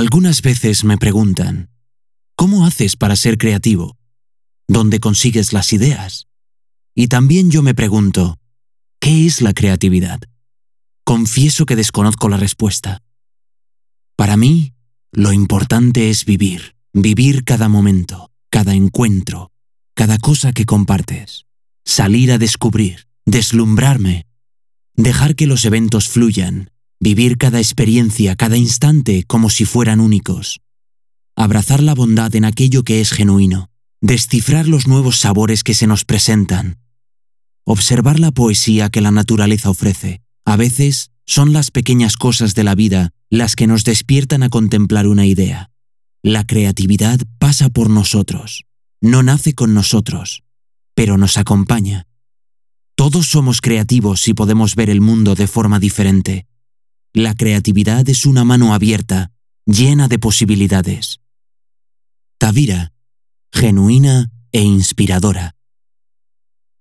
Algunas veces me preguntan, ¿cómo haces para ser creativo? ¿Dónde consigues las ideas? Y también yo me pregunto, ¿qué es la creatividad? Confieso que desconozco la respuesta. Para mí, lo importante es vivir cada momento, cada encuentro, cada cosa que compartes, salir a descubrir, deslumbrarme, dejar que los eventos fluyan, vivir cada experiencia, cada instante como si fueran únicos, abrazar la bondad en aquello que es genuino, descifrar los nuevos sabores que se nos presentan, observar la poesía que la naturaleza ofrece. A veces son las pequeñas cosas de la vida las que nos despiertan a contemplar una idea. La creatividad pasa por nosotros, no nace con nosotros, pero nos acompaña. Todos somos creativos y podemos ver el mundo de forma diferente. La creatividad es una mano abierta, llena de posibilidades. Tavira, genuina e inspiradora.